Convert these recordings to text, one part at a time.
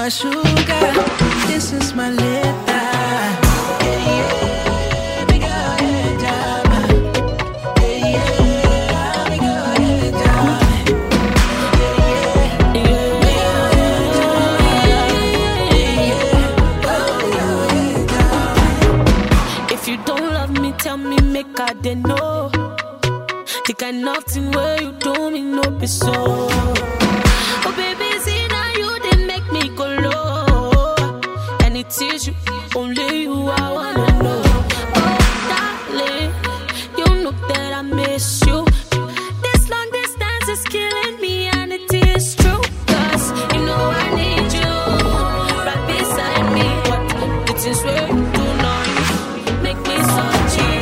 my sugar, this is my letter. Yeah, yeah, big girl, yeah, jama. Yeah, yeah, big girl, yeah, jama. If you don't love me, tell me, make I dey know. The kind of thing where you do me no be so. Oh baby, see now you didn't make me go low. And it is you, only you I wanna know. Oh darling, you know that I miss you. This long distance is killing me and it is true. Cause you know I need you right beside me. But it is where you do not make me so cheap.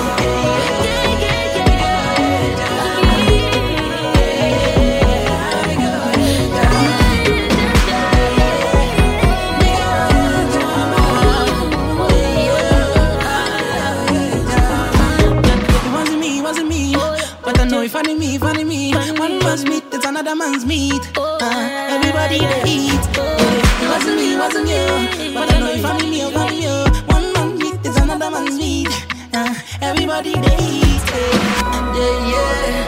Funny me. One man's meat, it's another man's meat. Everybody they eat. It wasn't you. But I know if funny me. One man's meat, it's another man's meat. Everybody they eat. Yeah.